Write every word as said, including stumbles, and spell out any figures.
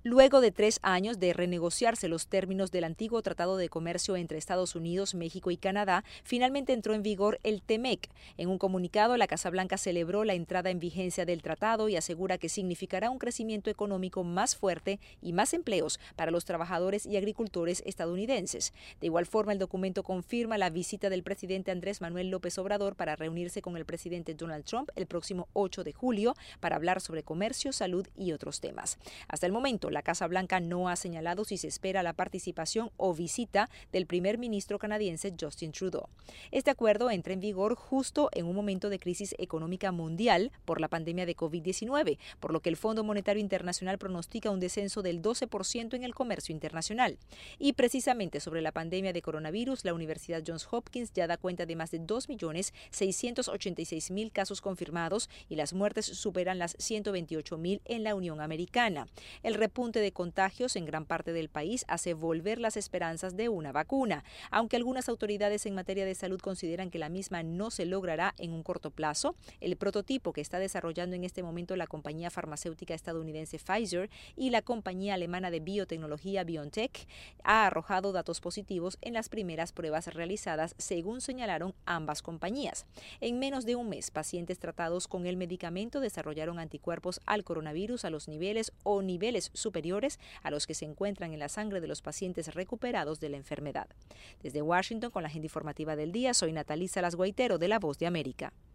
Luego de tres años de renegociarse los términos del antiguo Tratado de Comercio entre Estados Unidos, México y Canadá, finalmente entró en vigor el TEMEC. En un comunicado, la Casa Blanca celebró la entrada en vigencia del tratado y asegura que significará un crecimiento económico más fuerte y más empleos para los trabajadores y agricultores estadounidenses. De igual forma, el documento confirma la visita del presidente Andrés Manuel López Obrador para reunirse con el presidente Donald Trump el próximo ocho de julio para hablar sobre comercio, salud y otros temas. Hasta el momento, la Casa Blanca no ha señalado si se espera la participación o visita del primer ministro canadiense Justin Trudeau. Este acuerdo entra en vigor justo en un momento de crisis económica mundial por la pandemia de COVID diecinueve, por lo que el Fondo Monetario Internacional pronostica un descenso del doce por ciento en el comercio internacional. Y precisamente sobre la pandemia de coronavirus, la Universidad Johns Hopkins ya da cuenta de más de dos millones seiscientos ochenta y seis mil casos confirmados y las muertes superan las ciento veintiocho mil en la Unión Americana. El repunte de contagios en gran parte del país hace volver las esperanzas de una vacuna, aunque algunas autoridades en materia de salud consideran que la misma no se logrará en un corto plazo. El prototipo que está desarrollando en este momento la compañía farmacéutica estadounidense Pfizer y la compañía alemana de biotecnología BioNTech ha arrojado datos positivos en las primeras pruebas realizadas, según señalaron ambas compañías. En menos de un mes, pacientes tratados con el medicamento desarrollaron anticuerpos al coronavirus a los niveles o niveles superiores a los que se encuentran en la sangre de los pacientes recuperados de la enfermedad. Desde Washington, con la agenda informativa del día, soy Natalí Salas Guaitero, de La Voz de América.